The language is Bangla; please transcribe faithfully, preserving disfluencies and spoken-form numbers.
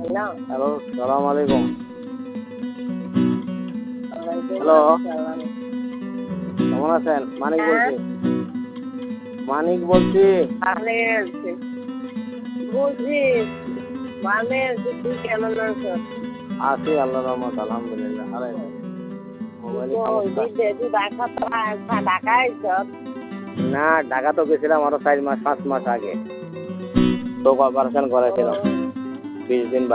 হ্যালো, সালাম আলাইকুম। হ্যালো, কেমন আছেন? মানিক বলছি। মানিক বলছি। বুঝি ভালো আছি, তুই কেমন আছো? আছি আল্লাহর রহমত, আলহামদুলিল্লাহ। আরে ঢাকা আইছ? না, ঢাকা তো গেছিলাম আরো চার মাস পাঁচ মাস আগে। তো অপারেশন করেছিলাম বিশ দিন